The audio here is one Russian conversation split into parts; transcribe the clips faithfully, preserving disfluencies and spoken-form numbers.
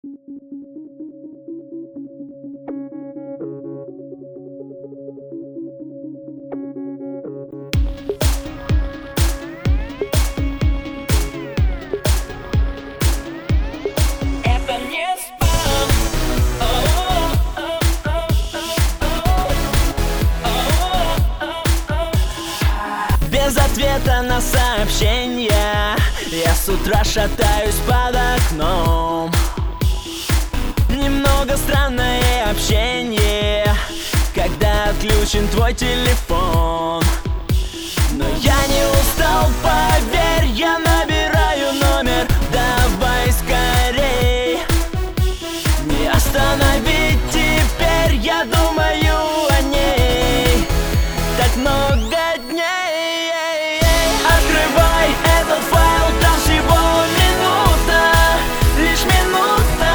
Это не спам. Без ответа на сообщения я с утра шатаюсь под окном. Немного странное общение, когда отключен твой телефон. Но я не устал, поверь, я набираю номер. Давай скорей, не остановить теперь, я думаю о ней так много дней. Открывай этот файл, там всего минута, лишь минута.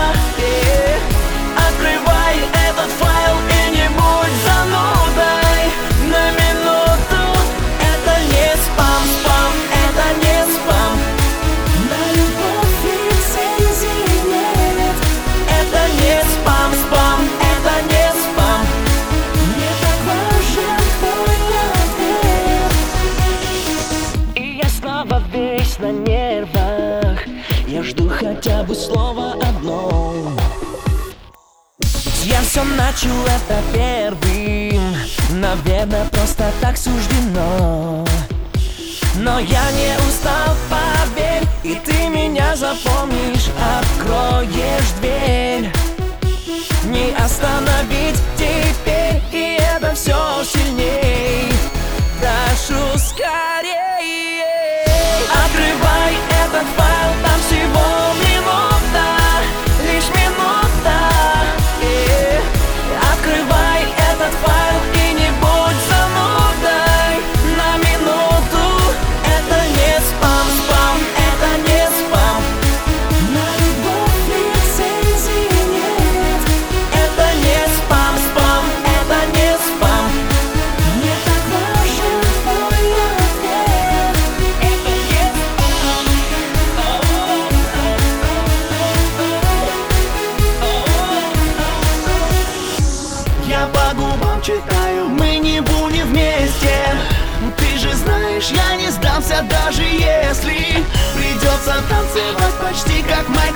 Открывай этот файл и не будь занудой на минуту. Это не спам, спам, это не спам. На любовь лицензии нет. Это не спам, спам, это не спам. Мне так важен твой ответ. И я снова весь на нервах. Я жду хотя бы слова одно. Я все начал это первым. Наверное, просто так суждено. Но я не устал, поверь, и ты меня запомнишь. Откроешь дверь, не остановить теперь, и это все сильней. Прошу скорее. Открывай этот файл, там всего минута, лишь минута. И открывай этот файл и не будь занудой на минуту. Это не спам, спам, это не спам. На любовь лицензии нет. Это не спам, спам, это не спам. Мне так важен твой ответ. Это не спам. Я по губам читаю, мы не будем вместе. Ты же знаешь, я не сдамся, даже если придется танцевать почти как Майкл